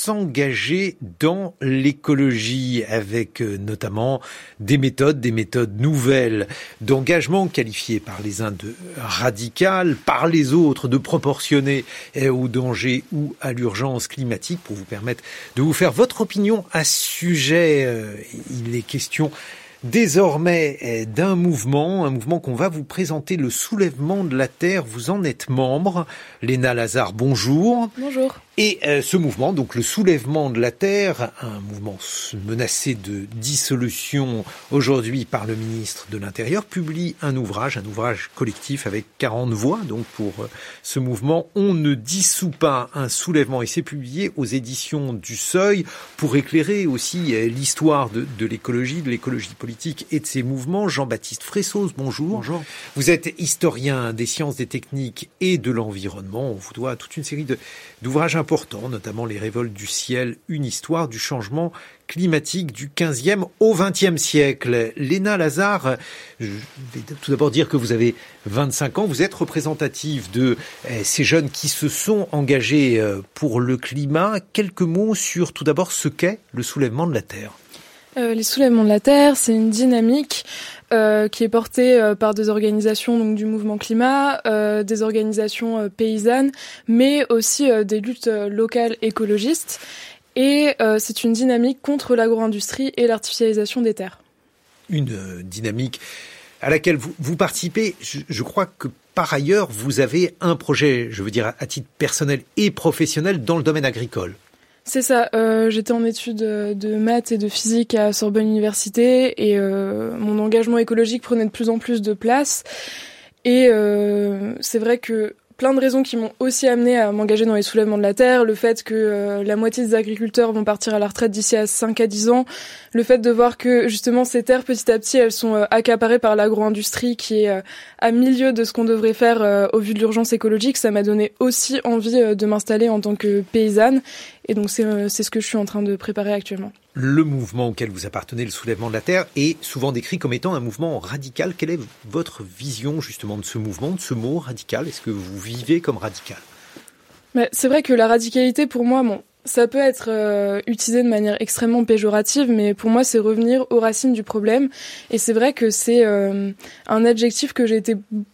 s'engager dans l'écologie avec notamment des méthodes nouvelles d'engagement qualifiées par les uns de radicales, par les autres de proportionnées au danger ou à l'urgence climatique pour vous permettre de vous faire votre opinion à ce sujet. Il est question désormais d'un mouvement qu'on va vous présenter, le Soulèvement de la Terre. Vous en êtes membre. Léna Lazare, bonjour. Bonjour. Et ce mouvement, donc le Soulèvement de la Terre, un mouvement menacé de dissolution aujourd'hui par le ministre de l'Intérieur, publie un ouvrage collectif avec 40 voix. Donc pour ce mouvement, on ne dissout pas un soulèvement. Et c'est publié aux éditions du Seuil pour éclairer aussi l'histoire de l'écologie politique et de ses mouvements. Jean-Baptiste Fressos, bonjour. Bonjour. Vous êtes historien des sciences, des techniques et de l'environnement. On vous doit toute une série d'ouvrages importants, notamment Les Révoltes du ciel, une histoire du changement climatique du 15e au 20e siècle. Léna Lazare, je vais tout d'abord dire que vous avez 25 ans, vous êtes représentative de ces jeunes qui se sont engagés pour le climat. Quelques mots sur tout d'abord ce qu'est le Soulèvement de la Terre. Les Soulèvements de la Terre, c'est une dynamique qui est portée par des organisations donc du mouvement climat, des organisations paysannes, mais aussi des luttes locales écologistes. Et c'est une dynamique contre l'agro-industrie et l'artificialisation des terres. Une dynamique à laquelle vous participez. Je crois que par ailleurs, vous avez un projet, je veux dire à titre personnel et professionnel, dans le domaine agricole. C'est ça, j'étais en études de maths et de physique à Sorbonne Université et mon engagement écologique prenait de plus en plus de place. Et c'est vrai que plein de raisons qui m'ont aussi amené à m'engager dans les soulèvements de la Terre, le fait que la moitié des agriculteurs vont partir à la retraite d'ici à 5 à 10 ans, le fait de voir que justement ces terres petit à petit elles sont accaparées par l'agro-industrie qui est à milieu de ce qu'on devrait faire au vu de l'urgence écologique, ça m'a donné aussi envie de m'installer en tant que paysanne et donc c'est ce que je suis en train de préparer actuellement. Le mouvement auquel vous appartenez, le Soulèvement de la Terre, est souvent décrit comme étant un mouvement radical. Quelle est votre vision justement de ce mouvement, de ce mot radical ? Est-ce que vous vivez comme radical ? C'est vrai que la radicalité, pour moi, ça peut être utilisé de manière extrêmement péjorative, mais pour moi, c'est revenir aux racines du problème. Et c'est vrai que c'est un adjectif que j'ai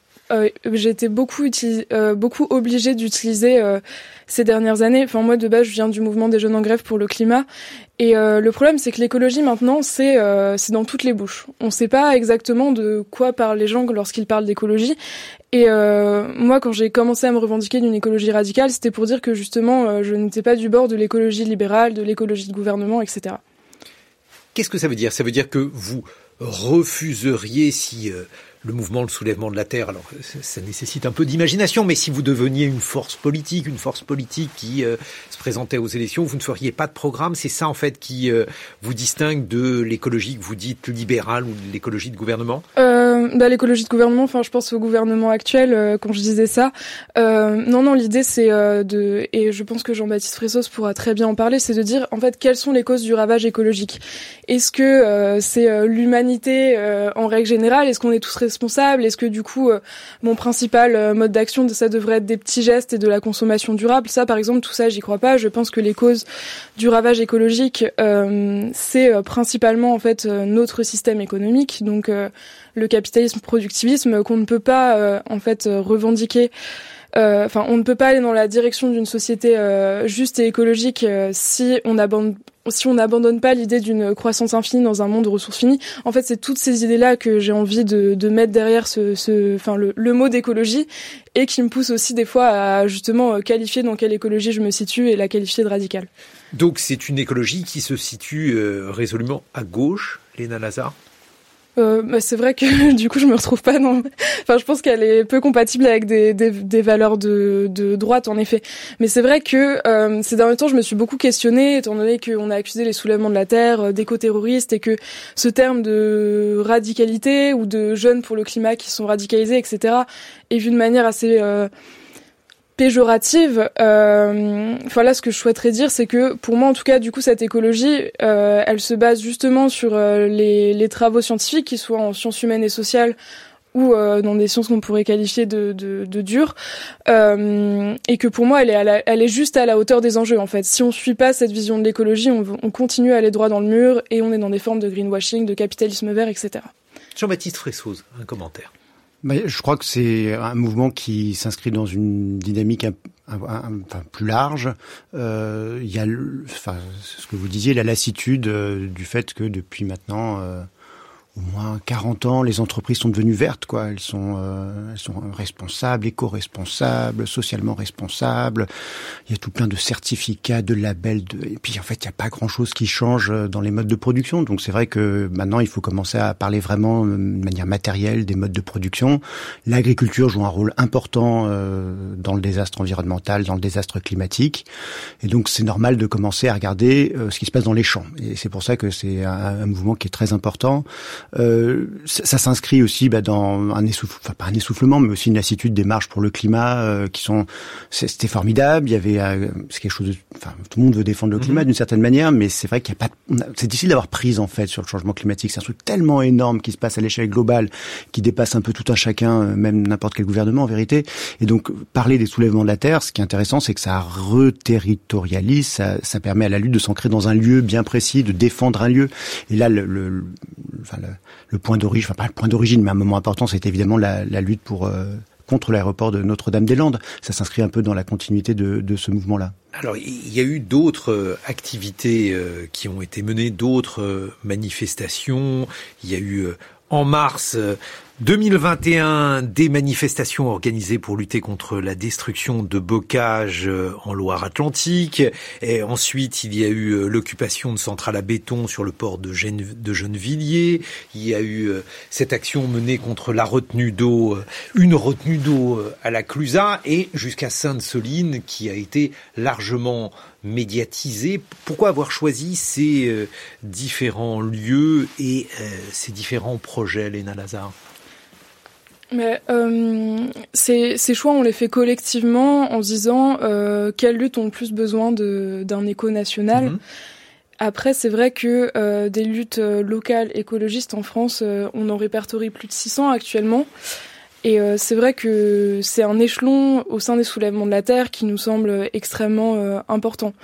été beaucoup obligée d'utiliser ces dernières années. Enfin, moi, de base, je viens du mouvement des jeunes en grève pour le climat. Et le problème, c'est que l'écologie, maintenant, c'est dans toutes les bouches. On ne sait pas exactement de quoi parlent les gens lorsqu'ils parlent d'écologie. Et moi, quand j'ai commencé à me revendiquer d'une écologie radicale, c'était pour dire que, justement, je n'étais pas du bord de l'écologie libérale, de l'écologie de gouvernement, etc. Qu'est-ce que ça veut dire ? Ça veut dire que vous refuseriez, si le mouvement, le Soulèvement de la Terre, alors ça nécessite un peu d'imagination, mais si vous deveniez une force politique qui se présentait aux élections, vous ne feriez pas de programme. C'est ça en fait qui vous distingue de l'écologie que vous dites libérale ou de l'écologie de gouvernement ? L'écologie de gouvernement, enfin je pense au gouvernement actuel quand je disais ça. Non, l'idée c'est et je pense que Jean-Baptiste Fressos pourra très bien en parler, c'est de dire en fait quelles sont les causes du ravage écologique. Est-ce que c'est l'humanité en règle générale ? Est-ce qu'on est tous responsables ? Est-ce que du coup mon principal mode d'action ça devrait être des petits gestes et de la consommation durable ? Ça par exemple, tout ça j'y crois pas. Je pense que les causes du ravage écologique c'est principalement en fait notre système économique, donc le capitalisme, productivisme qu'on ne peut pas en fait revendiquer. On ne peut pas aller dans la direction d'une société juste et écologique si on n'abandonne pas l'idée d'une croissance infinie dans un monde de ressources finies. En fait, c'est toutes ces idées-là que j'ai envie de mettre derrière le mot d'écologie et qui me pousse aussi des fois à justement qualifier dans quelle écologie je me situe et la qualifier de radicale. Donc c'est une écologie qui se situe résolument à gauche, Léna Lazare ? C'est vrai que du coup je me retrouve pas dans. Enfin, je pense qu'elle est peu compatible avec des valeurs de droite en effet. Mais c'est vrai que ces derniers temps je me suis beaucoup questionnée étant donné qu'on a accusé les soulèvements de la Terre d'éco-terroristes et que ce terme de radicalité ou de jeunes pour le climat qui sont radicalisés, etc. est vu de manière assez péjorative. Là, ce que je souhaiterais dire, c'est que pour moi, en tout cas, du coup, cette écologie, elle se base justement sur les travaux scientifiques, qui soient en sciences humaines et sociales ou dans des sciences qu'on pourrait qualifier de dures, et que pour moi elle est juste à la hauteur des enjeux en fait. Si on suit pas cette vision de l'écologie, on continue à aller droit dans le mur et on est dans des formes de greenwashing, de capitalisme vert, etc. Jean-Baptiste Fressoz, un commentaire. Je crois que c'est un mouvement qui s'inscrit dans une dynamique plus large. Il y a, ce que vous disiez, la lassitude du fait que depuis maintenant au moins 40 ans, les entreprises sont devenues vertes, quoi. Elles sont responsables, éco-responsables, socialement responsables. Il y a tout plein de certificats, de labels, et puis en fait, il n'y a pas grand-chose qui change dans les modes de production. Donc c'est vrai que maintenant, il faut commencer à parler vraiment de manière matérielle des modes de production. L'agriculture joue un rôle important dans le désastre environnemental, dans le désastre climatique. Et donc c'est normal de commencer à regarder ce qui se passe dans les champs. Et c'est pour ça que c'est un mouvement qui est très important. Ça s'inscrit aussi dans pas un essoufflement, mais aussi une lassitude des marches pour le climat c'était formidable. Il y avait c'est quelque chose tout le monde veut défendre le climat d'une certaine manière, mais c'est vrai qu'il y a pas, c'est difficile d'avoir prise en fait sur le changement climatique. C'est un truc tellement énorme qui se passe à l'échelle globale, qui dépasse un peu tout un chacun, même n'importe quel gouvernement en vérité. Et donc parler des soulèvements de la terre, ce qui est intéressant, c'est que ça reterritorialise, ça permet à la lutte de s'ancrer dans un lieu bien précis, de défendre un lieu. Et là le point d'origine, pas le point d'origine, mais un moment important, c'est évidemment la lutte contre l'aéroport de Notre-Dame-des-Landes. Ça s'inscrit un peu dans la continuité de ce mouvement-là. Alors, il y a eu d'autres activités qui ont été menées, d'autres manifestations. Il y a eu en mars 2021 des manifestations organisées pour lutter contre la destruction de bocages en Loire-Atlantique. Et ensuite, il y a eu l'occupation de centrales à béton sur le port de Gennevilliers. Il y a eu cette action menée contre la retenue d'eau, une retenue d'eau à la Clusaz et jusqu'à Sainte-Soline qui a été largement médiatisée. Pourquoi avoir choisi ces différents lieux et ces différents projets, Léna Lazare ? Mais ces choix, on les fait collectivement en se disant quelles luttes ont le plus besoin d'un écho national. Après, c'est vrai que des luttes locales écologistes en France, on en répertorie plus de 600 actuellement. Et c'est vrai que c'est un échelon au sein des soulèvements de la Terre qui nous semble extrêmement important.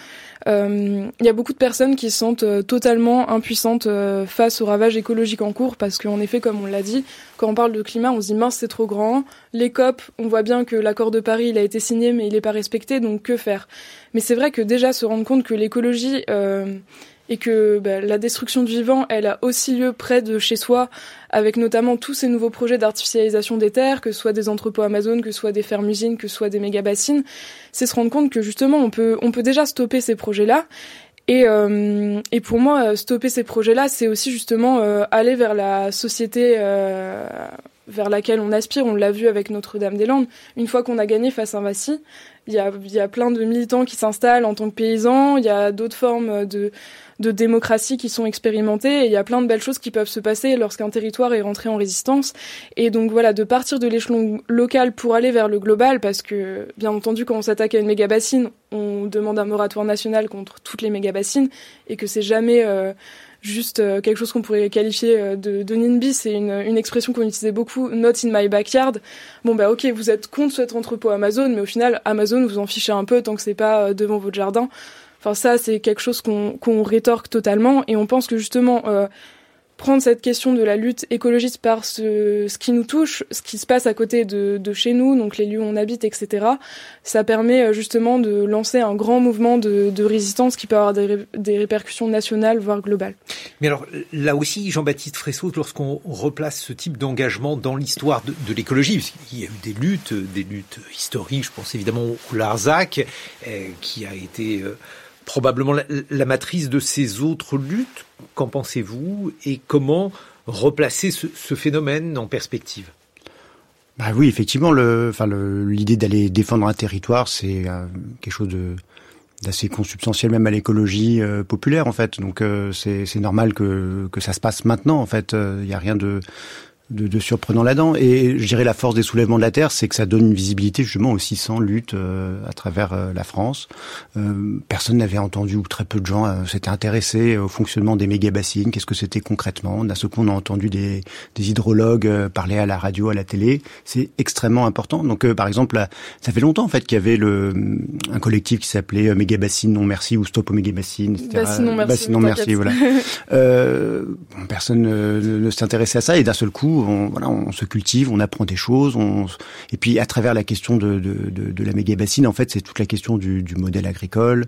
Il y a beaucoup de personnes qui se sentent totalement impuissantes face aux ravages écologiques en cours parce qu'en effet, comme on l'a dit, quand on parle de climat, on se dit mince, c'est trop grand. Les COP, on voit bien que l'accord de Paris, il a été signé, mais il n'est pas respecté, donc que faire ? Mais c'est vrai que déjà se rendre compte que l'écologie et que la destruction du vivant, elle a aussi lieu près de chez soi, avec notamment tous ces nouveaux projets d'artificialisation des terres, que ce soit des entrepôts Amazon, que ce soit des fermes-usines, que ce soit des méga-bassines, c'est se rendre compte que justement on peut déjà stopper ces projets-là. Et pour moi, stopper ces projets-là, c'est aussi justement aller vers la société vers laquelle on aspire. On l'a vu avec Notre-Dame-des-Landes. Une fois qu'on a gagné face à Vinci, il y a plein de militants qui s'installent en tant que paysans. Il y a d'autres formes de démocratie qui sont expérimentées. Et il y a plein de belles choses qui peuvent se passer lorsqu'un territoire est rentré en résistance. Et donc voilà, de partir de l'échelon local pour aller vers le global, parce que bien entendu, quand on s'attaque à une méga-bassine, on demande un moratoire national contre toutes les méga-bassines et que c'est jamais juste quelque chose qu'on pourrait qualifier de NIMBY. C'est une expression qu'on utilisait beaucoup, not in my backyard. Bon ok, vous êtes contre cet entrepôt Amazon, mais au final, Amazon, vous en fichez un peu tant que c'est pas devant votre jardin. Enfin ça, c'est quelque chose qu'on rétorque totalement, et on pense que justement prendre cette question de la lutte écologiste par ce qui nous touche, ce qui se passe à côté de chez nous, donc les lieux où on habite, etc., ça permet justement de lancer un grand mouvement de résistance qui peut avoir des répercussions nationales, voire globales. Mais alors, là aussi, Jean-Baptiste Fressoz, lorsqu'on replace ce type d'engagement dans l'histoire de l'écologie, parce qu'il y a eu des luttes historiques, je pense évidemment au Larzac, qui a été probablement la matrice de ces autres luttes. Qu'en pensez-vous et comment replacer ce phénomène en perspective ? Oui, effectivement, l'idée d'aller défendre un territoire, c'est quelque chose d'assez consubstantiel même à l'écologie populaire en fait. Donc c'est normal que ça se passe maintenant en fait. Il y a rien de surprenant là-dedans. Et je dirais la force des soulèvements de la Terre, c'est que ça donne une visibilité justement aux 600 luttes à travers la France. Personne n'avait entendu, ou très peu de gens s'étaient intéressés au fonctionnement des méga-bassines, qu'est-ce que c'était concrètement. D'un seul coup, on a entendu des hydrologues parler à la radio, à la télé. C'est extrêmement important. Donc par exemple, ça fait longtemps en fait qu'il y avait un collectif qui s'appelait Méga-bassines non merci ou Stop aux méga-bassines, etc. Bassines non merci, voilà. Personne ne s'intéressait à ça, et d'un seul coup, on se cultive, on apprend des choses, et puis à travers la question de la méga-bassine, en fait, c'est toute la question du modèle agricole,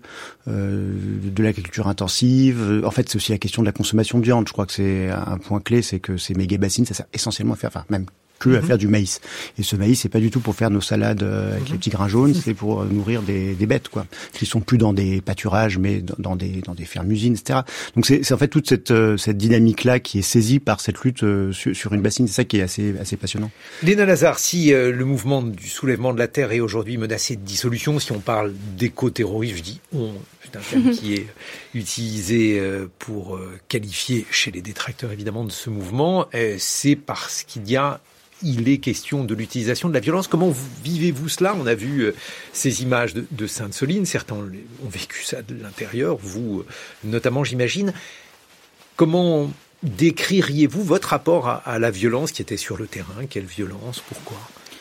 de l'agriculture intensive. En fait, c'est aussi la question de la consommation de viande. Je crois que c'est un point clé, c'est que ces méga-bassines, ça sert essentiellement à faire, même que à faire du maïs. Et ce maïs, c'est pas du tout pour faire nos salades avec les petits grains jaunes, c'est pour nourrir des bêtes, quoi, qui sont plus dans des pâturages, mais dans des fermes-usines, etc. Donc c'est en fait toute cette dynamique-là qui est saisie par cette lutte sur une bassine. C'est ça qui est assez passionnant. Léna Lazare, si le mouvement du soulèvement de la Terre est aujourd'hui menacé de dissolution, si on parle d'éco-terrorisme, je dis on, c'est un terme qui est utilisé pour qualifier chez les détracteurs évidemment de ce mouvement, c'est parce il est question de l'utilisation de la violence. Comment vivez-vous cela? On a vu ces images de Sainte-Soline. Certains ont vécu ça de l'intérieur, vous notamment, j'imagine. Comment décririez-vous votre rapport à la violence qui était sur le terrain? Quelle violence? Pourquoi?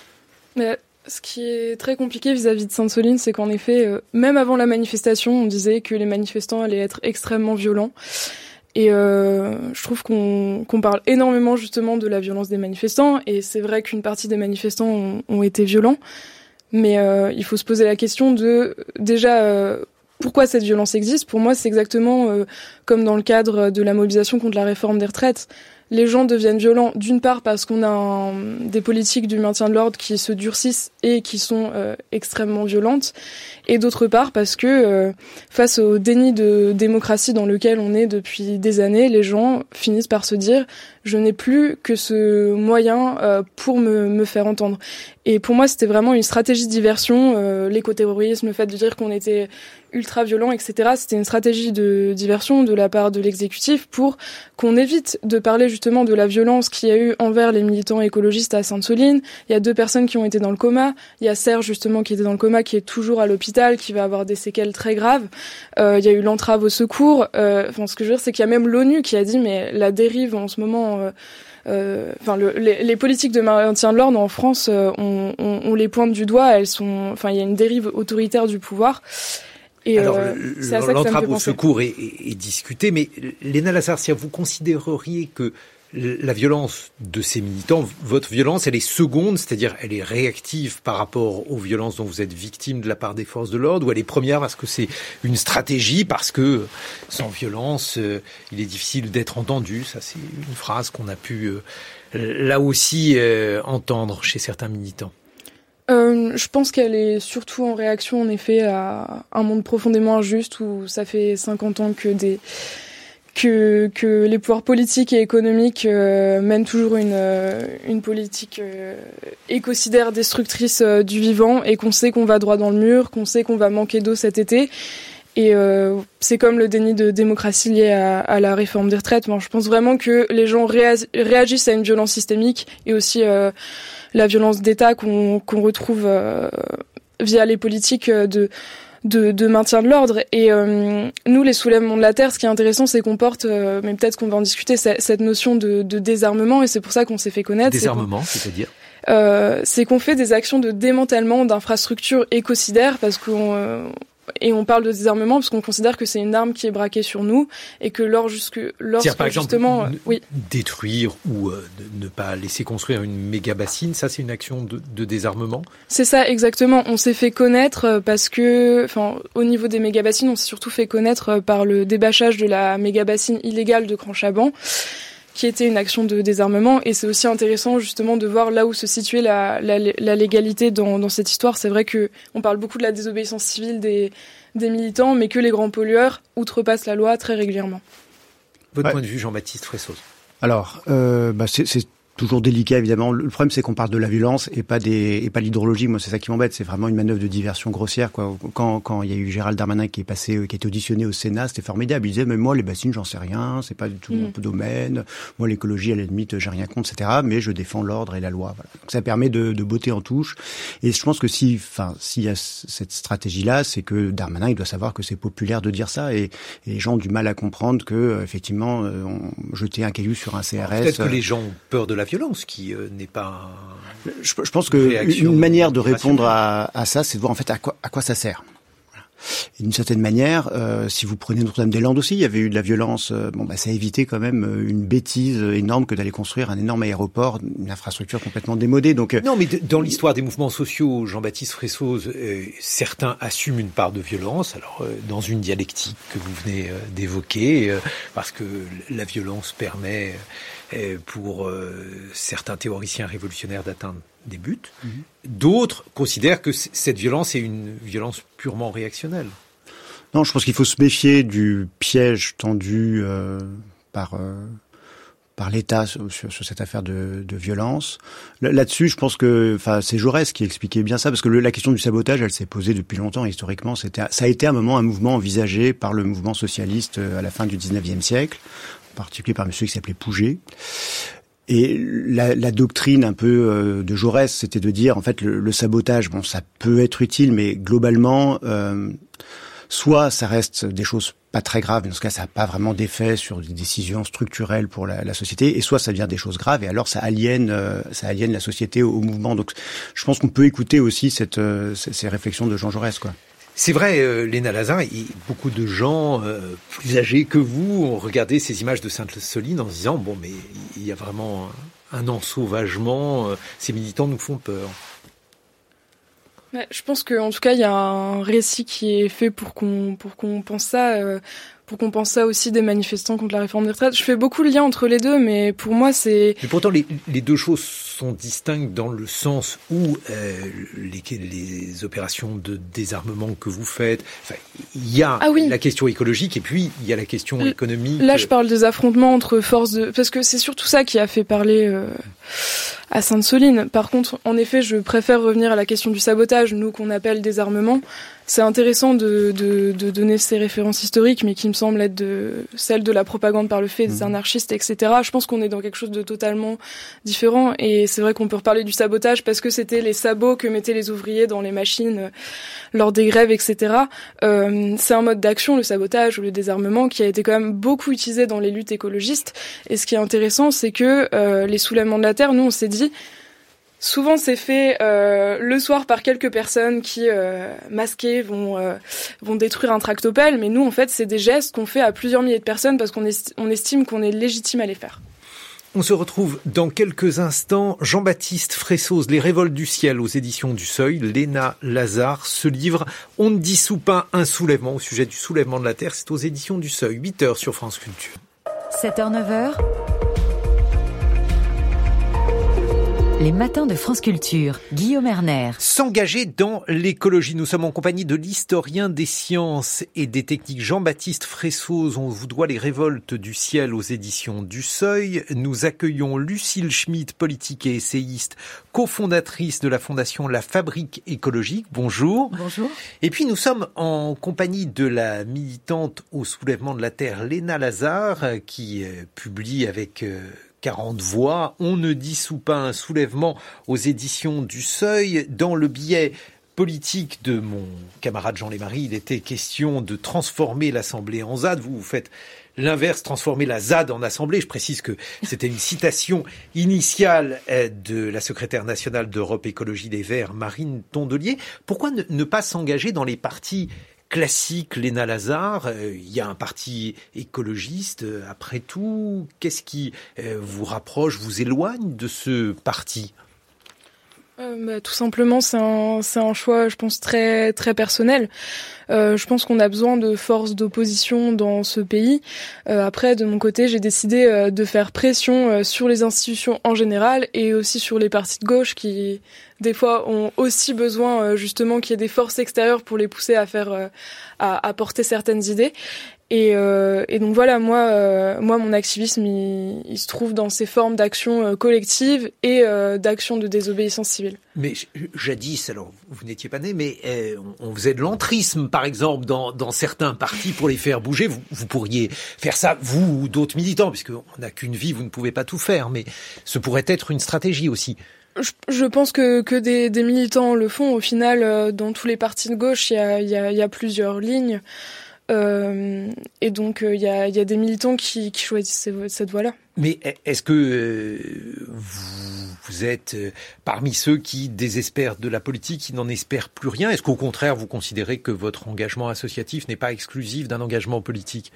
Ce qui est très compliqué vis-à-vis de Sainte-Soline, c'est qu'en effet, même avant la manifestation, on disait que les manifestants allaient être extrêmement violents. Et je trouve qu'on parle énormément justement de la violence des manifestants, et c'est vrai qu'une partie des manifestants ont été violents, mais il faut se poser la question de déjà pourquoi cette violence existe. Pour moi, c'est exactement comme dans le cadre de la mobilisation contre la réforme des retraites. Les gens deviennent violents d'une part parce qu'on a des politiques du maintien de l'ordre qui se durcissent et qui sont extrêmement violentes, et d'autre part parce que face au déni de démocratie dans lequel on est depuis des années, les gens finissent par se dire je n'ai plus que ce moyen pour me faire entendre. Et pour moi, c'était vraiment une stratégie de diversion, l'écoterrorisme, le fait de dire qu'on était ultra violent, etc. C'était une stratégie de diversion de la part de l'exécutif pour qu'on évite de parler justement de la violence qu'il y a eu envers les militants écologistes à Sainte-Soline. Il y a 2 personnes qui ont été dans le coma. Il y a Serge justement qui était dans le coma, qui est toujours à l'hôpital, qui va avoir des séquelles très graves. Il y a eu l'entrave au secours. Ce que je veux dire, c'est qu'il y a même l'ONU qui a dit mais la dérive en ce moment... les politiques de maintien de l'ordre en France, on les pointe du doigt. Il y a une dérive autoritaire du pouvoir. Et alors, c'est à ça que ça me fait l'entrave au penser. secours est discutée, mais Léna Lazare, vous considéreriez que la violence de ces militants, votre violence, elle est seconde, c'est-à-dire elle est réactive par rapport aux violences dont vous êtes victime de la part des forces de l'ordre, ou elle est première parce que c'est une stratégie, parce que sans violence, il est difficile d'être entendu. Ça, c'est une phrase qu'on a pu là aussi entendre chez certains militants. Je pense qu'elle est surtout en réaction, en effet, à un monde profondément injuste où ça fait 50 ans que les pouvoirs politiques et économiques mènent toujours une politique écocidaire destructrice du vivant, et qu'on sait qu'on va droit dans le mur, qu'on sait qu'on va manquer d'eau cet été. Et c'est comme le déni de démocratie lié à la réforme des retraites. Moi, je pense vraiment que les gens réagissent à une violence systémique, et aussi la violence d'État qu'on retrouve via les politiques de maintien de l'ordre. Et nous, les soulèvements de la Terre, ce qui est intéressant, c'est qu'on porte, mais peut-être qu'on va en discuter, cette notion de désarmement, et c'est pour ça qu'on s'est fait connaître. Désarmement, c'est-à-dire c'est qu'on fait des actions de démantèlement d'infrastructures écocidaires, parce et on parle de désarmement parce qu'on considère que c'est une arme qui est braquée sur nous, et que lorsque par exemple, justement détruire ou ne pas laisser construire une méga bassine, ça c'est une action de désarmement. C'est ça exactement. On s'est fait connaître parce que, au niveau des méga bassines, on s'est surtout fait connaître par le débâchage de la méga bassine illégale de Cran-Chaban, qui était une action de désarmement. Et c'est aussi intéressant justement de voir là où se situait la légalité dans cette histoire. C'est vrai que on parle beaucoup de la désobéissance civile des militants, mais que les grands pollueurs outrepassent la loi très régulièrement. Votre point de vue, Jean-Baptiste Fressoz? Alors, c'est toujours délicat, évidemment. Le problème, c'est qu'on parle de la violence et pas l'hydrologie. Moi, c'est ça qui m'embête. C'est vraiment une manœuvre de diversion grossière, quoi. Quand il y a eu Gérald Darmanin qui a été auditionné au Sénat, c'était formidable. Il disait, mais moi, les bassines, j'en sais rien. C'est pas du tout mon domaine. Moi, l'écologie, à la limite, j'ai rien contre, etc. Mais je défends l'ordre et la loi. Voilà. Donc, ça permet de botter en touche. Et je pense que s'il y a cette stratégie-là, c'est que Darmanin, il doit savoir que c'est populaire de dire ça et les gens ont du mal à comprendre que, effectivement, jeter un caillou sur un CRS. Peut-être que les gens ont peur de la violence, qui n'est pas. Je pense que une manière de répondre à ça, c'est de voir en fait à quoi ça sert. Voilà. Et d'une certaine manière, si vous prenez Notre-Dame-des-Landes aussi, il y avait eu de la violence. Ça a évité quand même une bêtise énorme que d'aller construire un énorme aéroport, une infrastructure complètement démodée. Donc non, mais dans l'histoire des mouvements sociaux, Jean-Baptiste Fressoz, certains assument une part de violence. Alors dans une dialectique que vous venez d'évoquer, parce que la violence permet pour certains théoriciens révolutionnaires d'atteindre des buts. D'autres considèrent que cette violence est une violence purement réactionnelle. Non, je pense qu'il faut se méfier du piège tendu par l'État sur cette affaire de violence. Là-dessus, je pense que, c'est Jaurès qui expliquait bien ça, parce que la question du sabotage, elle s'est posée depuis longtemps. Historiquement, ça a été un mouvement envisagé par le mouvement socialiste à la fin du 19e siècle, en particulier par monsieur qui s'appelait Pouget. Et la doctrine un peu de Jaurès, c'était de dire, en fait, le sabotage, ça peut être utile, mais globalement, soit ça reste des choses pas très graves, mais dans ce cas, ça n'a pas vraiment d'effet sur des décisions structurelles pour la société, et soit ça devient des choses graves, et alors ça aliène la société au mouvement. Donc, je pense qu'on peut écouter aussi ces réflexions de Jean Jaurès, quoi. C'est vrai, Léna Lazare, et beaucoup de gens plus âgés que vous ont regardé ces images de Sainte-Soline en se disant, mais il y a vraiment un ensauvagement, ces militants nous font peur. Ouais, je pense qu'en tout cas, il y a un récit qui est fait pour qu'on pense ça, pour qu'on pense ça aussi des manifestants contre la réforme des retraites. Je fais beaucoup le lien entre les deux, mais pour moi, c'est... Mais pourtant, les deux choses sont distinctes dans le sens où les opérations de désarmement que vous faites, il y a la question écologique et puis il y a la question économique. Là, je parle des affrontements entre forces de... Parce que c'est surtout ça qui a fait parler à Sainte-Soline. Par contre, en effet, je préfère revenir à la question du sabotage, nous qu'on appelle désarmement. C'est intéressant de donner ces références historiques, mais qui me semblent être celles de la propagande par le fait des anarchistes, etc. Je pense qu'on est dans quelque chose de totalement différent. Et c'est vrai qu'on peut reparler du sabotage parce que c'était les sabots que mettaient les ouvriers dans les machines lors des grèves, etc. C'est un mode d'action, le sabotage ou le désarmement, qui a été quand même beaucoup utilisé dans les luttes écologistes. Et ce qui est intéressant, c'est que les soulèvements de la terre, nous, on s'est dit... Souvent, c'est fait le soir par quelques personnes qui, masquées, vont détruire un tractopelle. Mais nous, en fait, c'est des gestes qu'on fait à plusieurs milliers de personnes parce qu'on estime qu'on est légitime à les faire. On se retrouve dans quelques instants. Jean-Baptiste Fressoz, Les révoltes du ciel aux éditions du Seuil. Léna Lazare, ce livre, On ne dissout pas un soulèvement au sujet du soulèvement de la Terre. C'est aux éditions du Seuil. 8h sur France Culture. 7h, 9h. Les matins de France Culture, Guillaume Erner. S'engager dans l'écologie. Nous sommes en compagnie de l'historien des sciences et des techniques Jean-Baptiste Fressoz. On vous doit Les révoltes du ciel aux éditions du Seuil. Nous accueillons Lucille Schmitt, politique et essayiste, cofondatrice de la fondation La Fabrique écologique. Bonjour. Bonjour. Et puis nous sommes en compagnie de la militante au soulèvement de la Terre, Léna Lazare, qui publie avec... 40 voix, On ne dissout pas un soulèvement aux éditions du Seuil. Dans le billet politique de mon camarade Jean Lémarie, il était question de transformer l'Assemblée en ZAD. Vous faites l'inverse, transformer la ZAD en Assemblée. Je précise que c'était une citation initiale de la secrétaire nationale d'Europe Écologie Les Verts, Marine Tondelier. Pourquoi ne pas s'engager dans les partis classique, Léna Lazare, il y a un parti écologiste, après tout. Qu'est-ce qui vous rapproche, vous éloigne de ce parti ? Tout simplement, c'est un choix, je pense, très très personnel. Je pense qu'on a besoin de forces d'opposition dans ce pays. Après, de mon côté, j'ai décidé de faire pression sur les institutions en général et aussi sur les partis de gauche qui des fois ont aussi besoin justement qu'il y ait des forces extérieures pour les pousser à faire à porter certaines idées. Et donc voilà, moi mon activisme il se trouve dans ces formes d'action collective et d'action de désobéissance civile. Mais jadis, alors vous n'étiez pas né, mais on faisait de l'entrisme par exemple dans certains partis pour les faire bouger. Vous pourriez faire ça, vous ou d'autres militants, puisque on n'a qu'une vie, vous ne pouvez pas tout faire, mais ce pourrait être une stratégie aussi. Je pense que des militants le font. Au final, dans tous les partis de gauche, il y a plusieurs lignes. Et donc il y a des militants qui choisissent cette voie-là. Mais est-ce que vous êtes parmi ceux qui désespèrent de la politique, qui n'en espèrent plus rien? Est-ce qu'au contraire vous considérez que votre engagement associatif n'est pas exclusif d'un engagement politique?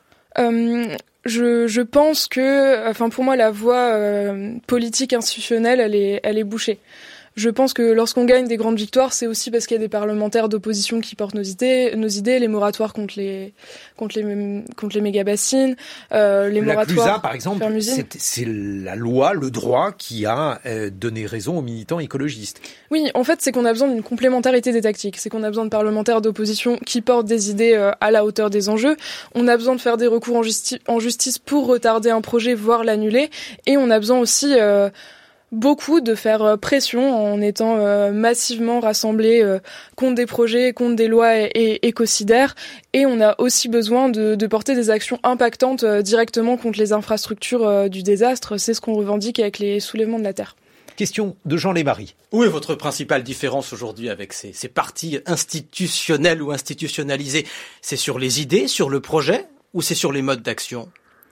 Je pense que, enfin pour moi la voie politique institutionnelle elle est bouchée. Je pense que lorsqu'on gagne des grandes victoires, c'est aussi parce qu'il y a des parlementaires d'opposition qui portent nos idées, les moratoires contre les méga-bassines, les moratoires. La CLUSA, par exemple, c'est la loi, le droit qui a donné raison aux militants écologistes. Oui, en fait, c'est qu'on a besoin d'une complémentarité des tactiques. C'est qu'on a besoin de parlementaires d'opposition qui portent des idées à la hauteur des enjeux. On a besoin de faire des recours en justice pour retarder un projet, voire l'annuler. Et on a besoin aussi beaucoup de faire pression en étant massivement rassemblés contre des projets, contre des lois écocidaires. Et on a aussi besoin de porter des actions impactantes directement contre les infrastructures du désastre. C'est ce qu'on revendique avec les soulèvements de la Terre. Question de Jean Lémarie. Où est votre principale différence aujourd'hui avec ces partis institutionnels ou institutionnalisés? C'est sur les idées, sur le projet, ou c'est sur les modes d'action?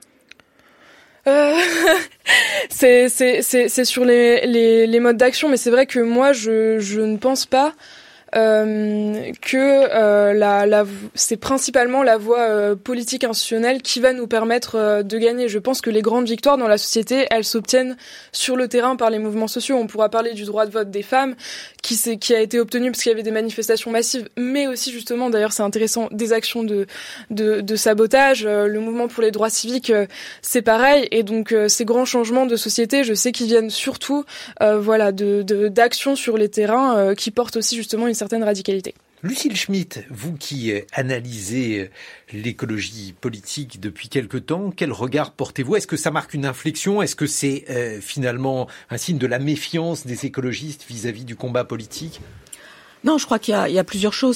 C'est sur les modes d'action, mais c'est vrai que moi je ne pense pas que c'est principalement la voie politique institutionnelle qui va nous permettre de gagner. Je pense que les grandes victoires dans la société, elles s'obtiennent sur le terrain par les mouvements sociaux. On pourra parler du droit de vote des femmes qui a été obtenu parce qu'il y avait des manifestations massives, mais aussi justement, d'ailleurs c'est intéressant, des actions de sabotage. Le mouvement pour les droits civiques, c'est pareil. Et donc ces grands changements de société, je sais qu'ils viennent surtout d'actions sur les terrains qui portent aussi justement une certaine radicalité. Lucille Schmitt, vous qui analysez l'écologie politique depuis quelque temps, quel regard portez-vous? Est-ce que ça marque une inflexion? Est-ce que c'est finalement un signe de la méfiance des écologistes vis-à-vis du combat politique? Non, je crois qu'il y a plusieurs choses.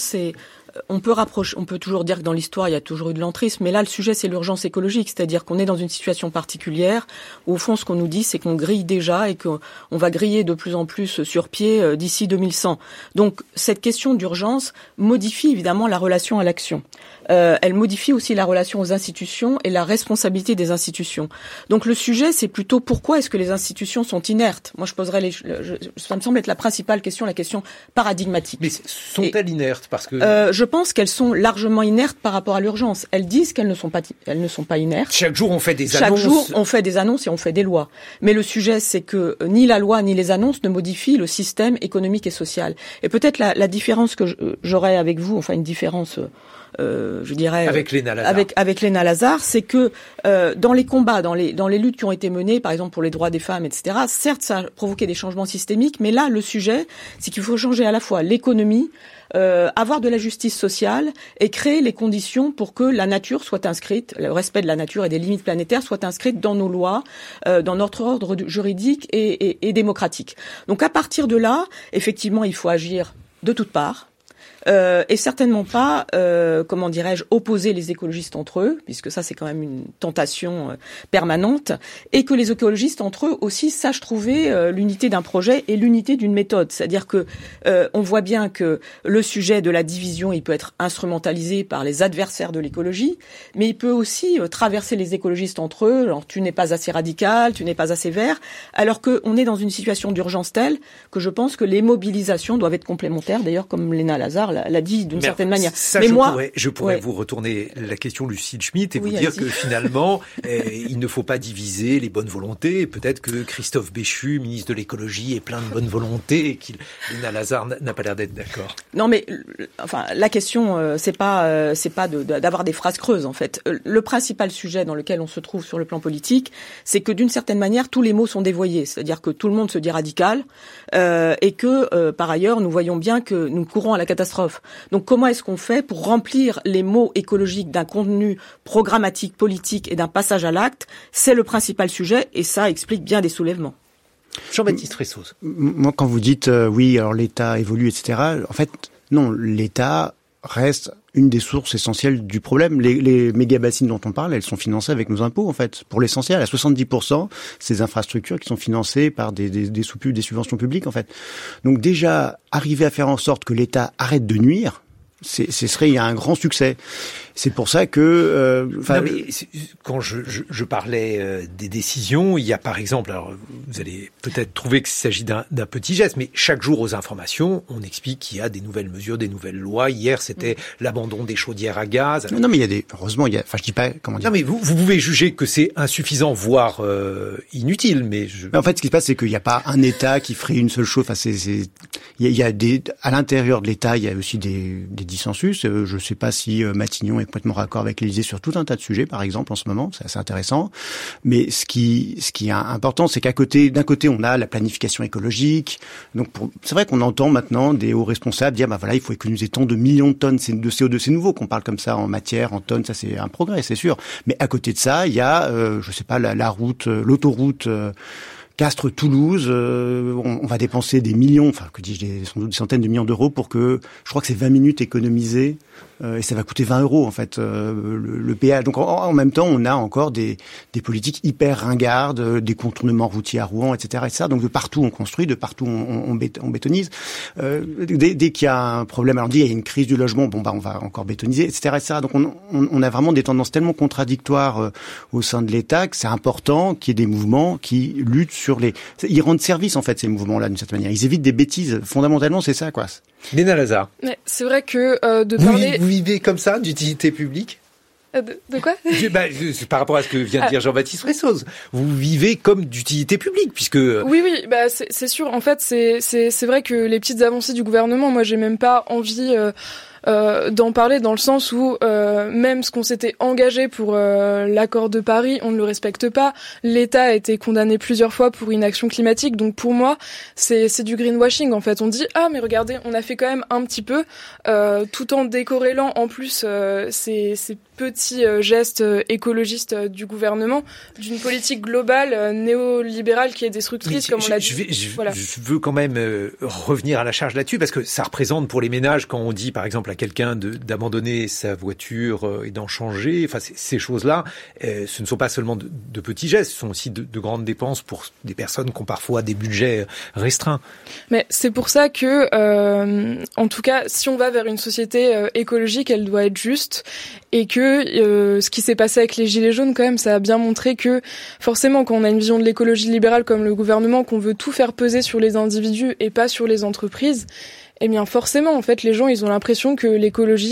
On peut toujours dire que dans l'histoire, il y a toujours eu de l'entrisme, mais là, le sujet, c'est l'urgence écologique, c'est-à-dire qu'on est dans une situation particulière où, au fond, ce qu'on nous dit, c'est qu'on grille déjà et qu'on va griller de plus en plus sur pied d'ici 2100. Donc, cette question d'urgence modifie évidemment la relation à l'action. Elle modifie aussi la relation aux institutions et la responsabilité des institutions. Donc, le sujet, c'est plutôt pourquoi est-ce que les institutions sont inertes? Moi, je poserais ça me semble être la principale question, la question paradigmatique. Mais sont-elles inertes? Parce que je pense qu'elles sont largement inertes par rapport à l'urgence. Elles disent qu'elles ne sont pas inertes. Chaque jour, on fait des annonces. Chaque jour, on fait des annonces et on fait des lois. Mais le sujet, c'est que ni la loi ni les annonces ne modifient le système économique et social. Et peut-être la différence que j'aurais avec vous, enfin une différence, je dirais, avec Léna Lazare. Avec Léna Lazare, c'est que dans les combats, dans les luttes qui ont été menées, par exemple pour les droits des femmes, etc. Certes, ça a provoqué des changements systémiques, mais là, le sujet, c'est qu'il faut changer à la fois l'économie, avoir de la justice sociale et créer les conditions pour que la nature soit inscrite, le respect de la nature et des limites planétaires soit inscrite dans nos lois, dans notre ordre juridique et démocratique. Donc à partir de là, effectivement, il faut agir de toutes parts. Et certainement pas, comment dirais-je, opposer les écologistes entre eux, puisque ça c'est quand même une tentation permanente, et que les écologistes entre eux aussi sachent trouver l'unité d'un projet et l'unité d'une méthode. C'est-à-dire que on voit bien que le sujet de la division, il peut être instrumentalisé par les adversaires de l'écologie, mais il peut aussi traverser les écologistes entre eux. Alors tu n'es pas assez radical, tu n'es pas assez vert, alors qu'on est dans une situation d'urgence telle que je pense que les mobilisations doivent être complémentaires. D'ailleurs, comme Léna Lazare l'a dit d'une certaine manière. Ça, mais je pourrais vous retourner la question, Lucille Schmitt, et vous dire que finalement, il ne faut pas diviser les bonnes volontés. Peut-être que Christophe Béchu, ministre de l'écologie, est plein de bonne volonté et Léna Lazare n'a pas l'air d'être d'accord. Non, mais la question, c'est pas d'avoir des phrases creuses en fait. Le principal sujet dans lequel on se trouve sur le plan politique, c'est que d'une certaine manière, tous les mots sont dévoyés. C'est-à-dire que tout le monde se dit radical et que par ailleurs, nous voyons bien que nous courons à la catastrophe. Donc, comment est-ce qu'on fait pour remplir les mots écologiques d'un contenu programmatique, politique et d'un passage à l'acte? C'est le principal sujet et ça explique bien des soulèvements. Jean-Baptiste Fressoz. Moi, quand vous dites oui, alors l'État évolue, etc., en fait, non, l'État reste une des sources essentielles du problème. Les méga-bassines dont on parle, elles sont financées avec nos impôts, en fait, pour l'essentiel. À 70%, ces infrastructures qui sont financées par des subventions publiques, en fait. Donc déjà, arriver à faire en sorte que l'État arrête de nuire, ce serait un grand succès. C'est pour ça que... quand je parlais des décisions, il y a par exemple, alors vous allez peut-être trouver qu'il s'agit d'un petit geste, mais chaque jour aux informations, on explique qu'il y a des nouvelles mesures, des nouvelles lois. Hier, c'était l'abandon des chaudières à gaz. Alors, non, mais heureusement, je dis pas, comment dire. Non, mais vous pouvez juger que c'est insuffisant, voire inutile, mais en fait, ce qui se passe, c'est qu'il n'y a pas un État qui ferait une seule chose. Enfin, il y a à l'intérieur de l'État, il y a aussi des dissensus. Je sais pas si Matignon est complètement raccord avec l'Élysée sur tout un tas de sujets, par exemple, en ce moment. C'est assez intéressant. Mais ce qui est important, c'est d'un côté, on a la planification écologique. Donc, c'est vrai qu'on entend maintenant des hauts responsables dire, il faut économiser tant de millions de tonnes de CO2. C'est nouveau qu'on parle comme ça en matière, en tonnes. Ça, c'est un progrès, c'est sûr. Mais à côté de ça, il y a, l'autoroute, Castres-Toulouse, on va dépenser des millions, sans doute des centaines de millions d'euros pour que, je crois que c'est 20 minutes économisées, et ça va coûter 20 euros en fait, le péage. Donc en même temps, on a encore des politiques hyper ringardes, des contournements routiers à Rouen, etc., etc. Donc de partout on construit, de partout on bétonise. Dès qu'il y a un problème, alors on dit il y a une crise du logement, on va encore bétoniser, etc., etc. Donc on a vraiment des tendances tellement contradictoires au sein de l'État que c'est important qu'il y ait des mouvements qui luttent ils rendent service en fait ces mouvements-là d'une certaine manière. Ils évitent des bêtises. Fondamentalement, c'est ça quoi. Léna Lazare. Mais c'est vrai que Vous vivez comme ça d'utilité publique? De quoi? Par rapport à ce que vient de dire Jean-Baptiste Fressoz, vous vivez comme d'utilité publique, puisque... Oui, c'est sûr. En fait, c'est vrai que les petites avancées du gouvernement, moi, j'ai même pas envie d'en parler dans le sens où même ce qu'on s'était engagé pour l'accord de Paris, on ne le respecte pas. L'État a été condamné plusieurs fois pour inaction climatique. Donc pour moi, c'est du greenwashing en fait. On dit mais regardez, on a fait quand même un petit peu, tout en décorrélant en plus ces petits gestes écologistes du gouvernement d'une politique globale néolibérale qui est destructrice, comme on l'a dit. Je veux quand même revenir à la charge là-dessus, parce que ça représente pour les ménages, quand on dit par exemple à quelqu'un d'abandonner sa voiture et d'en changer, ces choses-là, ce ne sont pas seulement de petits gestes, ce sont aussi de grandes dépenses pour des personnes qui ont parfois des budgets restreints. Mais c'est pour ça que, en tout cas, si on va vers une société écologique, elle doit être juste, et que ce qui s'est passé avec les Gilets jaunes, quand même, ça a bien montré que forcément, quand on a une vision de l'écologie libérale comme le gouvernement, qu'on veut tout faire peser sur les individus et pas sur les entreprises, eh bien forcément, en fait, les gens, ils ont l'impression que l'écologie,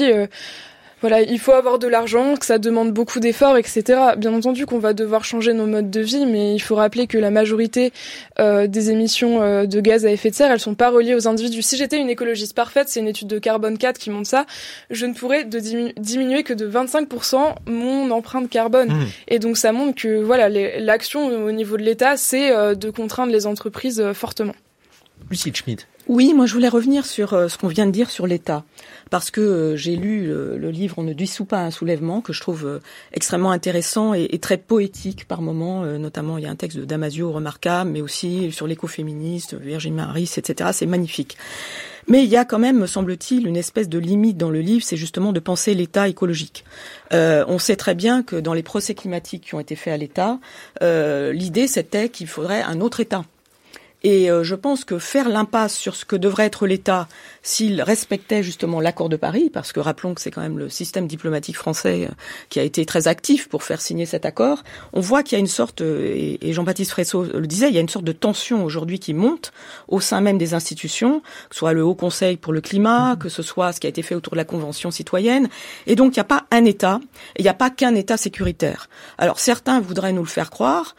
il faut avoir de l'argent, que ça demande beaucoup d'efforts, etc. Bien entendu qu'on va devoir changer nos modes de vie, mais il faut rappeler que la majorité des émissions de gaz à effet de serre, elles sont pas reliées aux individus. Si j'étais une écologiste parfaite, c'est une étude de Carbone 4 qui montre ça, je ne pourrais diminuer que de 25% mon empreinte carbone. Et donc ça montre que l'action au niveau de l'État, c'est de contraindre les entreprises fortement. Lucille Schmitt. Oui, moi je voulais revenir sur ce qu'on vient de dire sur l'État, parce que j'ai lu le livre « On ne dissout pas un soulèvement » que je trouve extrêmement intéressant et très poétique par moments, notamment il y a un texte de Damasio remarquable, mais aussi sur l'écoféministe, Virginie Maris, etc. C'est magnifique. Mais il y a quand même, me semble-t-il, une espèce de limite dans le livre, c'est justement de penser l'État écologique. On sait très bien que dans les procès climatiques qui ont été faits à l'État, l'idée c'était qu'il faudrait un autre État. Et je pense que faire l'impasse sur ce que devrait être l'État s'il respectait justement l'accord de Paris, parce que rappelons que c'est quand même le système diplomatique français qui a été très actif pour faire signer cet accord, on voit qu'il y a une sorte, et Jean-Baptiste Fresso le disait, il y a une sorte de tension aujourd'hui qui monte au sein même des institutions, que ce soit le Haut Conseil pour le climat, que ce soit ce qui a été fait autour de la Convention citoyenne. Et donc il n'y a pas un État, et il n'y a pas qu'un État sécuritaire. Alors certains voudraient nous le faire croire,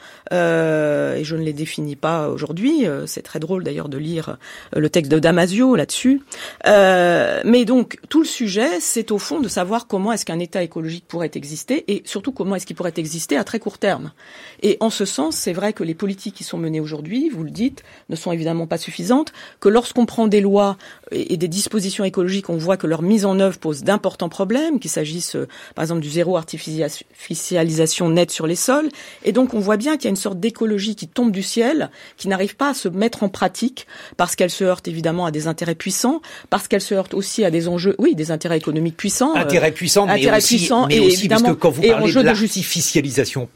et je ne les définis pas aujourd'hui, c'est très drôle d'ailleurs de lire le texte de Damasio là-dessus. Mais donc tout le sujet, c'est au fond de savoir comment est-ce qu'un État écologique pourrait exister et surtout comment est-ce qu'il pourrait exister à très court terme. Et en ce sens, c'est vrai que les politiques qui sont menées aujourd'hui, vous le dites, ne sont évidemment pas suffisantes, que lorsqu'on prend des lois et des dispositions écologiques, on voit que leur mise en œuvre pose d'importants problèmes, qu'il s'agisse par exemple du zéro artificialisation nette sur les sols. Et donc on voit bien qu'il y a une sorte d'écologie qui tombe du ciel, qui n'arrive pas à se mettre en pratique parce qu'elle se heurte évidemment à des intérêts puissants, parce qu'elle se heurte aussi à des enjeux, oui, des intérêts économiques puissants. Intérêts puissants, mais aussi parce que quand vous parlez de l'artificialisation,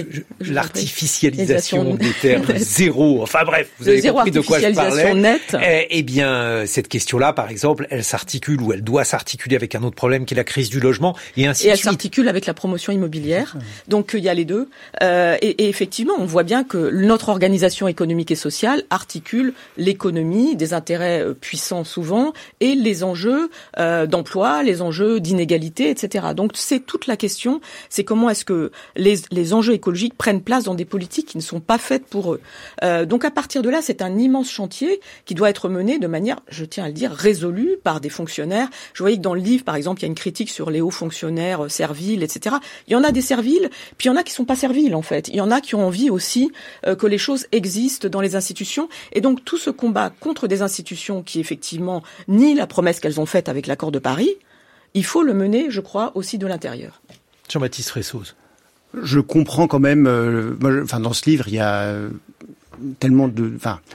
l'artificialisation des terres zéro, enfin bref, vous avez compris de quoi je parlais. Nette. Eh bien, cette question-là, par exemple, elle s'articule ou elle doit s'articuler avec un autre problème qui est la crise du logement et ainsi de suite. Et elle s'articule avec la promotion immobilière. Donc il y a les deux. Et effectivement, on voit bien que notre organisation économique et sociale articule l'économie, des intérêts puissants souvent, et les enjeux d'emploi, les enjeux d'inégalité, etc. Donc c'est toute la question, c'est comment est-ce que les enjeux écologiques prennent place dans des politiques qui ne sont pas faites pour eux. Donc à partir de là, c'est un immense chantier qui doit être mené de manière, je tiens à le dire, résolue par des fonctionnaires. Je voyais que dans le livre, par exemple, il y a une critique sur les hauts fonctionnaires serviles, etc. Il y en a des serviles, puis il y en a qui sont pas serviles, en fait. Il y en a qui ont envie aussi que les choses existent dans les institutions. Et donc, tout ce combat contre des institutions qui, effectivement, nient la promesse qu'elles ont faite avec l'accord de Paris, il faut le mener, je crois, aussi de l'intérieur. Jean-Baptiste Fressoz. Je comprends quand même, dans ce livre, il y a tellement de...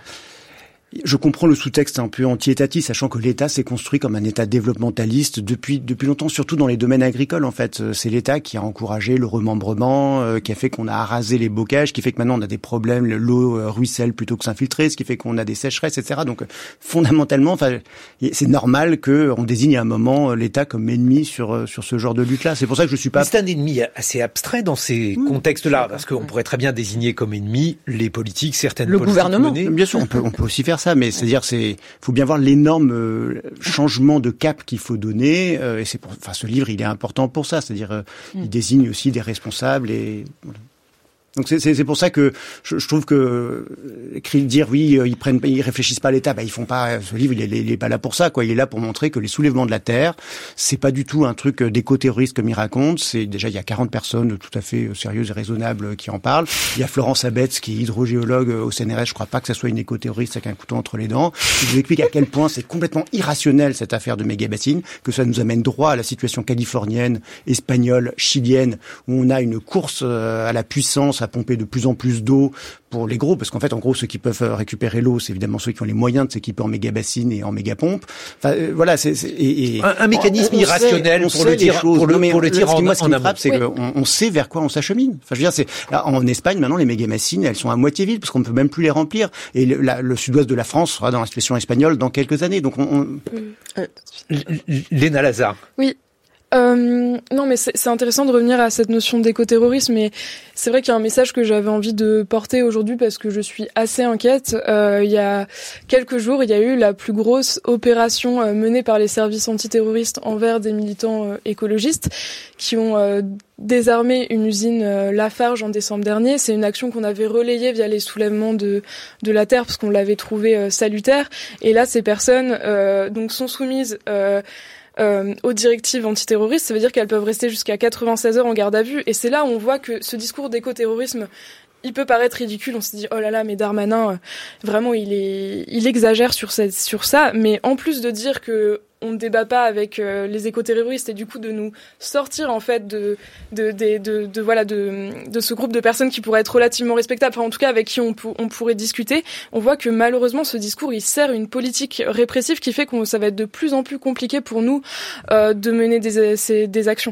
Je comprends le sous-texte un peu anti-étatiste, sachant que l'État s'est construit comme un État développementaliste depuis longtemps, surtout dans les domaines agricoles, en fait. C'est l'État qui a encouragé le remembrement, qui a fait qu'on a arasé les bocages, qui fait que maintenant on a des problèmes, l'eau ruisselle plutôt que s'infiltrer, ce qui fait qu'on a des sécheresses, etc. Donc, fondamentalement, c'est normal qu'on désigne à un moment l'État comme ennemi sur ce genre de lutte-là. C'est pour ça que je suis pas... Mais c'est un ennemi assez abstrait dans ces contextes-là, parce qu'on pourrait très bien désigner comme ennemi les politiques, certaines le politiques gouvernement. menées. Bien sûr, on peut aussi faire ça, mais c'est-à-dire faut bien voir l'énorme changement de cap qu'il faut donner, et ce livre il est important pour ça, c'est-à-dire il désigne aussi des responsables et voilà. Donc c'est pour ça que je trouve que dire oui ils réfléchissent pas à l'État, ils font pas, ce livre il est pas là pour ça, quoi. Il est là pour montrer que les soulèvements de la terre, c'est pas du tout un truc d'éco-terroriste comme ils racontent. C'est déjà il y a 40 personnes tout à fait sérieuses et raisonnables qui en parlent. Il y a Florence Abetz qui est hydrogéologue au CNRS, je crois pas que ça soit une éco-terroriste avec un couteau entre les dents. Il vous explique à quel point c'est complètement irrationnel cette affaire de méga-bassines, que ça nous amène droit à la situation californienne, espagnole, chilienne, où on a une course à la puissance, à pomper de plus en plus d'eau pour les gros, parce qu'en fait, en gros, ceux qui peuvent récupérer l'eau, c'est évidemment ceux qui ont les moyens de s'équiper en méga-bassines et en méga-pompes. Voilà, un mécanisme irrationnel pour le dire moi, ce qui me frappe, c'est oui. qu'on sait vers quoi on s'achemine. Enfin, je veux dire, là, en Espagne, maintenant, les méga-bassines, elles sont à moitié vides, parce qu'on ne peut même plus les remplir. Et le sud-ouest de la France sera dans la situation espagnole dans quelques années. Donc, Léna Lazare. Oui. Non, mais c'est intéressant de revenir à cette notion d'écoterrorisme, et c'est vrai qu'il y a un message que j'avais envie de porter aujourd'hui parce que je suis assez inquiète. Il y a quelques jours, il y a eu la plus grosse opération menée par les services antiterroristes envers des militants écologistes qui ont désarmé une usine Lafarge en décembre dernier. C'est une action qu'on avait relayée via les soulèvements de la terre parce qu'on l'avait trouvée salutaire. Et là, ces personnes donc sont soumises aux directives antiterroristes. Ça veut dire qu'elles peuvent rester jusqu'à 96 heures en garde à vue. Et c'est là où on voit que ce discours d'écoterrorisme, il peut paraître ridicule. On se dit, oh là là, mais Darmanin, vraiment, il exagère sur ça. Mais en plus de dire que on ne débat pas avec les écoterroristes et du coup de nous sortir en fait de ce groupe de personnes qui pourraient être relativement respectables, enfin en tout cas avec qui on pourrait discuter, on voit que malheureusement ce discours il sert une politique répressive qui fait que ça va être de plus en plus compliqué pour nous de mener des actions.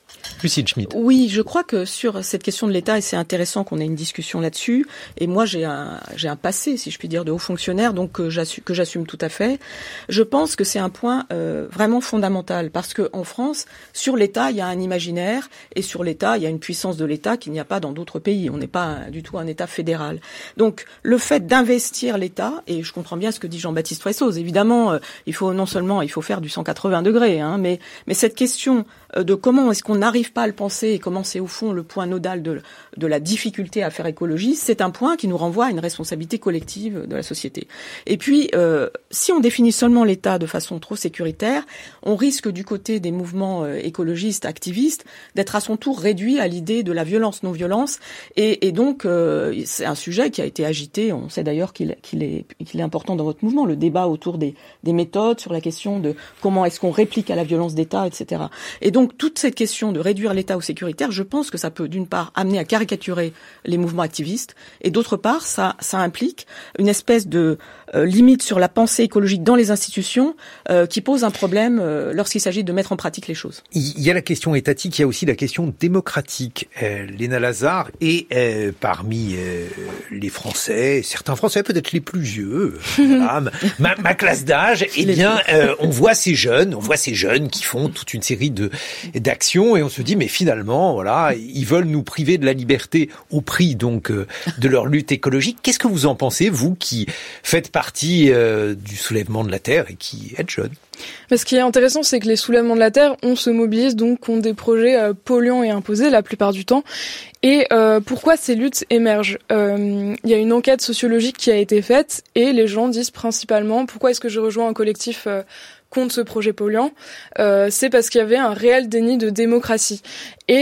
Lucille Schmitt. Oui, je crois que sur cette question de l'État, et c'est intéressant qu'on ait une discussion là-dessus, et moi j'ai un passé, si je puis dire, de haut fonctionnaire, donc que j'assume tout à fait. Je pense que c'est un point vraiment fondamental, parce que en France, sur l'État, il y a un imaginaire, et sur l'État, il y a une puissance de l'État qu'il n'y a pas dans d'autres pays. On n'est pas du tout un État fédéral. Donc le fait d'investir l'État, et je comprends bien ce que dit Jean-Baptiste Fressoz, évidemment, il faut faire du 180 degrés, hein, mais cette question de comment est-ce qu'on n'arrive pas à le penser et comment c'est au fond le point nodal de la difficulté à faire écologie, c'est un point qui nous renvoie à une responsabilité collective de la société. Et puis, si on définit seulement l'État de façon trop sécuritaire, on risque du côté des mouvements écologistes, activistes, d'être à son tour réduit à l'idée de la violence-non-violence. Et donc, c'est un sujet qui a été agité. On sait d'ailleurs qu'il est important dans votre mouvement, le débat autour des méthodes, sur la question de comment est-ce qu'on réplique à la violence d'État, etc. Et donc, toute cette question de réduire l'État au sécuritaire, je pense que ça peut, d'une part, amener à caricaturer les mouvements activistes, et d'autre part, ça implique une espèce de limite sur la pensée écologique dans les institutions qui pose un problème lorsqu'il s'agit de mettre en pratique les choses. Il y a la question étatique, il y a aussi la question démocratique. Léna Lazare est parmi les Français, certains Français peut-être les plus vieux, voilà, ma classe d'âge, eh bien, on voit ces jeunes qui font toute une série d'actions, et on se dit mais finalement voilà, ils veulent nous priver de la liberté au prix donc de leur lutte écologique. Qu'est-ce que vous en pensez, vous qui faites partie du soulèvement de la Terre et qui êtes jeune? Mais ce qui est intéressant, c'est que les soulèvements de la Terre, on se mobilise donc contre des projets polluants et imposés la plupart du temps. Et pourquoi ces luttes émergent? Il y a une enquête sociologique qui a été faite et les gens disent principalement pourquoi est-ce que je rejoins un collectif contre ce projet polluant, c'est parce qu'il y avait un réel déni de démocratie. Et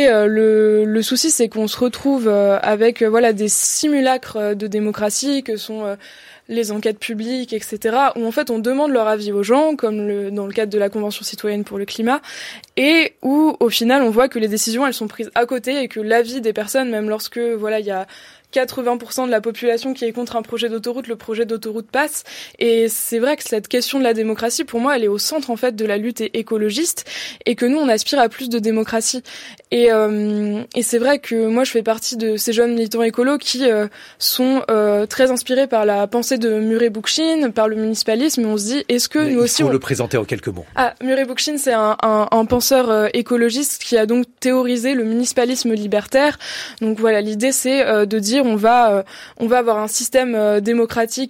le souci, c'est qu'on se retrouve avec des simulacres de démocratie que sont les enquêtes publiques, etc., où en fait on demande leur avis aux gens, comme dans le cadre de la Convention citoyenne pour le climat, et où au final on voit que les décisions elles sont prises à côté et que l'avis des personnes, même lorsque il y a 80% de la population qui est contre un projet d'autoroute, le projet d'autoroute passe. Et c'est vrai que cette question de la démocratie, pour moi, elle est au centre en fait de la lutte écologiste, et que nous on aspire à plus de démocratie. Et c'est vrai que moi je fais partie de ces jeunes militants écolos qui sont très inspirés par la pensée de Murray Bookchin, par le municipalisme, et on se dit est-ce que nous aussi... Il faut le présenter en quelques mots. Murray Bookchin, c'est un penseur écologiste qui a donc théorisé le municipalisme libertaire. Donc voilà, l'idée c'est de dire on va avoir un système démocratique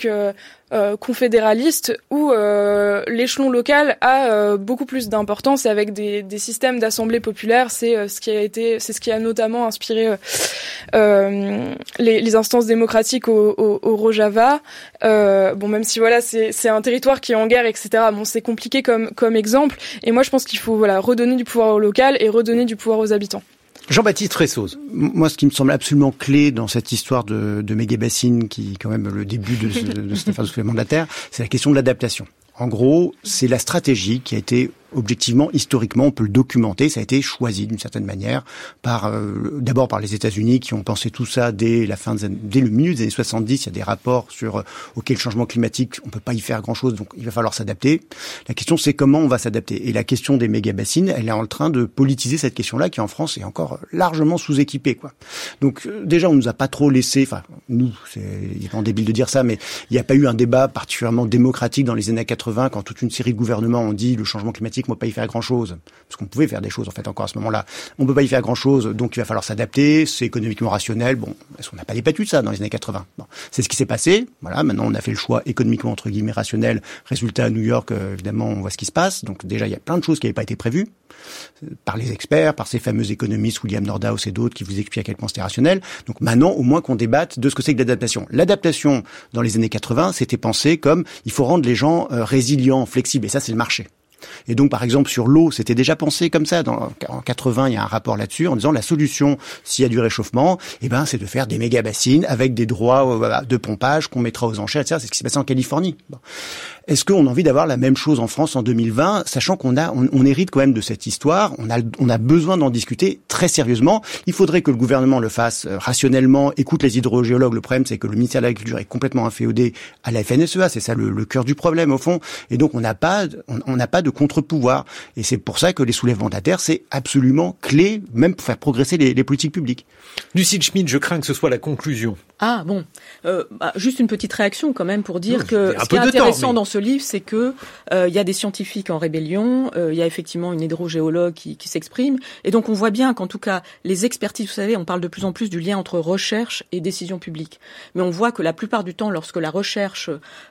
confédéraliste où l'échelon local a beaucoup plus d'importance, et avec des systèmes d'assemblée populaire, c'est ce qui a notamment inspiré les instances démocratiques au Rojava. Même si c'est un territoire qui est en guerre, etc. Bon, c'est compliqué comme exemple, et moi je pense qu'il faut redonner du pouvoir au local et redonner du pouvoir aux habitants. Jean-Baptiste Fressoz. Moi, ce qui me semble absolument clé dans cette histoire de méga-bassines, qui est quand même le début de cette affaire de soulèvement de la Terre, c'est la question de l'adaptation. En gros, c'est la stratégie qui a été objectivement, historiquement, on peut le documenter, ça a été choisi d'une certaine manière d'abord par les États-Unis qui ont pensé tout ça dès le milieu des années 70. Il y a des rapports auxquels le changement climatique, on peut pas y faire grand-chose, donc il va falloir s'adapter. La question, c'est comment on va s'adapter. Et la question des méga-bassines, elle est en train de politiser cette question-là, qui en France est encore largement sous-équipée, quoi. Donc déjà, on nous a pas trop laissé, il est vraiment débile de dire ça, mais il n'y a pas eu un débat particulièrement démocratique dans les années 80, quand toute une série de gouvernements ont dit le changement climatique, on peut pas y faire grand-chose, parce qu'on pouvait faire des choses en fait encore à ce moment-là. On peut pas y faire grand-chose, donc il va falloir s'adapter. C'est économiquement rationnel. Bon, est-ce qu'on n'a pas débattu de ça dans les années 80 ? Bon, c'est ce qui s'est passé. Voilà, maintenant on a fait le choix économiquement entre guillemets rationnel. Résultat à New York, évidemment, on voit ce qui se passe. Donc déjà, il y a plein de choses qui n'avaient pas été prévues par les experts, par ces fameux économistes William Nordhaus et d'autres qui vous expliquent à quel point c'était rationnel. Donc maintenant, au moins qu'on débatte de ce que c'est que l'adaptation. L'adaptation dans les années 80, c'était pensé comme il faut rendre les gens résilients, flexibles, et ça c'est le marché. Et donc, par exemple, sur l'eau, c'était déjà pensé comme ça. En 80, il y a un rapport là-dessus en disant la solution, s'il y a du réchauffement, c'est de faire des méga-bassines avec des droits de pompage qu'on mettra aux enchères, etc. C'est ce qui s'est passé en Californie. Bon. Est-ce qu'on a envie d'avoir la même chose en France en 2020, sachant qu'on hérite quand même de cette histoire, on a besoin d'en discuter très sérieusement. Il faudrait que le gouvernement le fasse rationnellement, écoute les hydrogéologues. Le problème, c'est que le ministère de l'Agriculture est complètement inféodé à la FNSEA. C'est ça le cœur du problème, au fond. Et donc, on n'a pas de de contre-pouvoir. Et c'est pour ça que les soulèvements de la terre, c'est absolument clé, même pour faire progresser les politiques publiques. Lucille Schmitt, je crains que ce soit la conclusion. Ah bon, juste une petite réaction quand même pour dire que ce qui est intéressant dans ce livre, c'est que il y a des scientifiques en rébellion, il y a effectivement une hydrogéologue qui s'exprime, et donc on voit bien qu'en tout cas les expertises, vous savez, on parle de plus en plus du lien entre recherche et décision publique, mais on voit que la plupart du temps, lorsque la recherche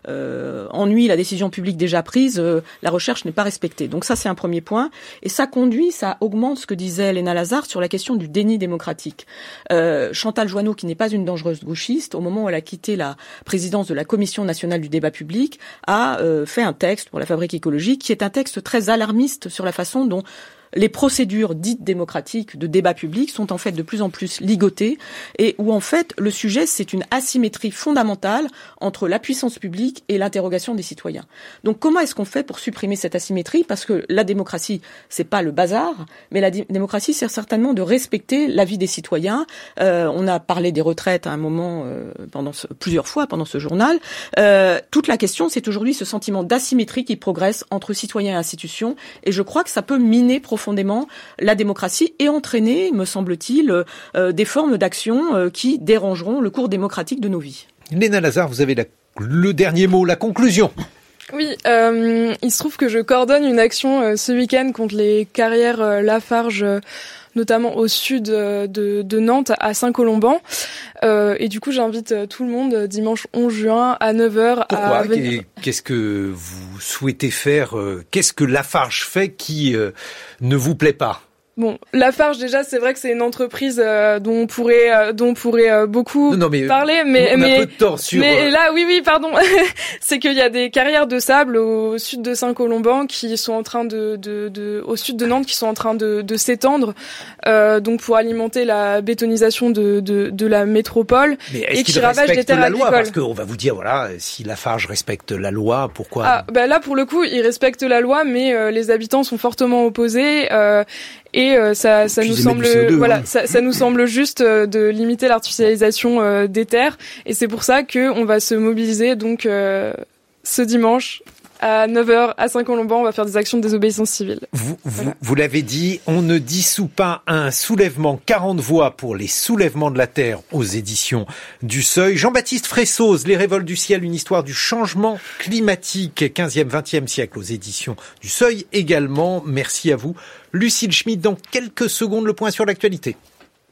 ennuie la décision publique déjà prise, la recherche n'est pas respectée. Donc ça c'est un premier point, et ça augmente ce que disait Léna Lazare sur la question du déni démocratique. Chantal Joanneau, qui n'est pas une dangereuse gauchiste, au moment où elle a quitté la présidence de la Commission nationale du débat public, a fait un texte pour la Fabrique écologique qui est un texte très alarmiste sur la façon dont les procédures dites démocratiques de débat public sont en fait de plus en plus ligotées et où en fait le sujet c'est une asymétrie fondamentale entre la puissance publique et l'interrogation des citoyens. Donc comment est-ce qu'on fait pour supprimer cette asymétrie ? Parce que la démocratie c'est pas le bazar, mais la démocratie c'est certainement de respecter l'avis des citoyens. On a parlé des retraites à un moment plusieurs fois pendant ce journal. Toute la question c'est aujourd'hui ce sentiment d'asymétrie qui progresse entre citoyens et institutions et je crois que ça peut miner profondément la démocratie et entraîner, me semble-t-il, des formes d'action qui dérangeront le cours démocratique de nos vies. Léna Lazare, vous avez le dernier mot, la conclusion. Oui, il se trouve que je coordonne une action ce week-end contre les carrières Lafarge, notamment au sud de Nantes, à Saint-Colomban. Et du coup, j'invite tout le monde dimanche 11 juin à 9h. Pourquoi ? Qu'est-ce que vous souhaitez faire ? Qu'est-ce que Lafarge fait qui ne vous plaît pas ? Bon, Lafarge déjà, c'est vrai que c'est une entreprise dont on pourrait beaucoup parler, mais on a peu de temps sur. Mais là, oui, pardon, c'est qu'il y a des carrières de sable au sud de Saint-Colomban qui sont en train au sud de Nantes, qui sont en train de s'étendre, donc pour alimenter la bétonisation de la métropole et qui ravagent les terres agricoles. Parce qu'on va vous dire, voilà, si Lafarge respecte la loi, pourquoi là pour le coup, ils respectent la loi, mais les habitants sont fortement opposés. Et ça nous semble ça nous semble juste de limiter l'artificialisation des terres et c'est pour ça que on va se mobiliser donc ce dimanche à 9h à Saint-Colomban, on va faire des actions de désobéissance civile. Vous l'avez dit, on ne dissout pas un soulèvement. 40 voix pour les soulèvements de la terre aux éditions du Seuil. Jean-Baptiste Fressoz, Les révoltes du ciel, une histoire du changement climatique, 15e, 20e siècle aux éditions du Seuil également. Merci à vous. Lucille Schmitt, dans quelques secondes, le point sur l'actualité.